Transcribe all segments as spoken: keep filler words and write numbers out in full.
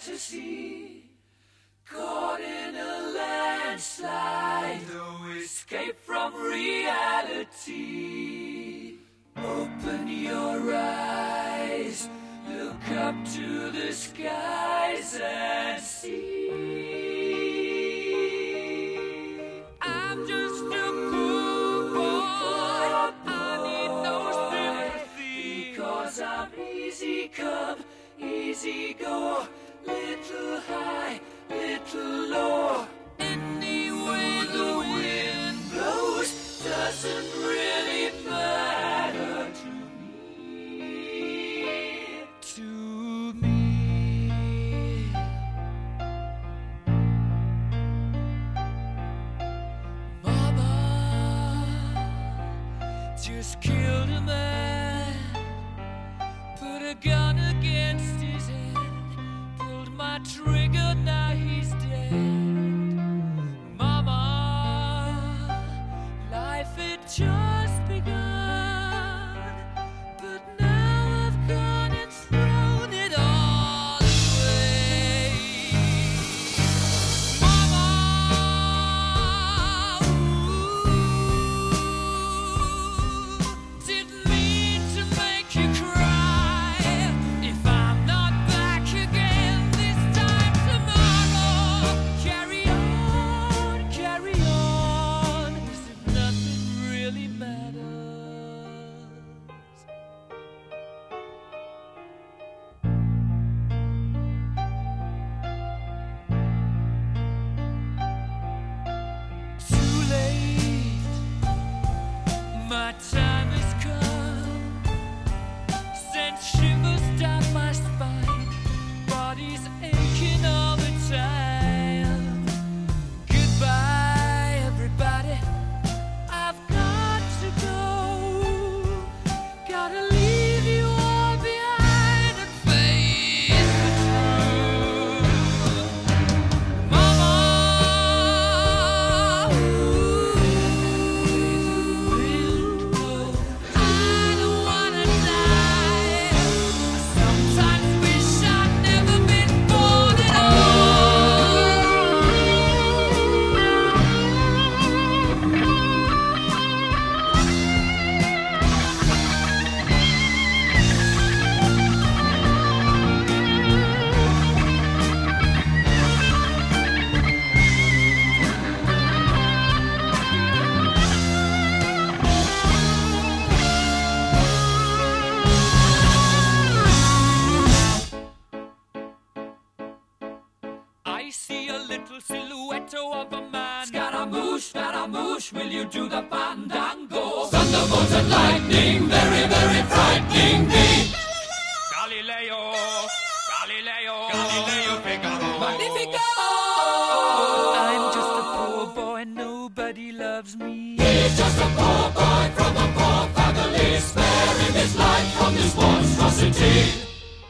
fantasy, caught in a landslide, no escape from reality. Open your eyes, look up to the skies and see. I'm just a poor boy, I need no sympathy, because I'm easy come, easy go, little high, little low. Any way the wind blows doesn't really matter to me, to me. Mama just killed a man, put a gun against his head, pulled my trigger, now he's dead. Mama, life had just begun, but now I've gone and thrown it all away. Mama, ooh, didn't mean to make you cry. If I'm not back again this time tomorrow, carry on, carry on, as if nothing really matters. Too late, my time has come, sent shivers down my spine, body's aching all the time. Goodbye, everybody, I've got to go, gotta leave you all behind and face the truth. Mama, ooh, I don't wanna die. I sometimes wish I'd never been born at I see a little silhouette of a man. Scaramouche, Scaramouche, will you do the fandango? Thunderbolt and lightning, very, very frightening me. Galileo, Galileo, Galileo Figaro. Magnifico! I'm just a poor boy, nobody loves me. He's just a poor boy from a poor family, sparing his life from this monstrosity.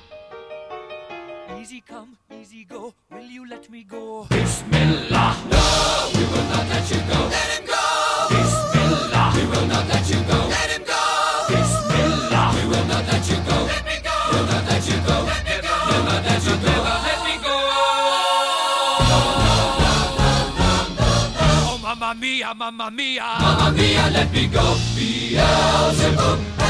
Easy come, easy go, will you let me go? Bismillah, no, we will not let you go. Let him go! Bismillah, we will not let you go. Let him go! Bismillah, we will not let you go. Let me go! We'll not let you go. Let me go! We'll not let you go. Let me go! Oh, mamma mia, mamma mia, mamma mia, let me go. Beelzebub.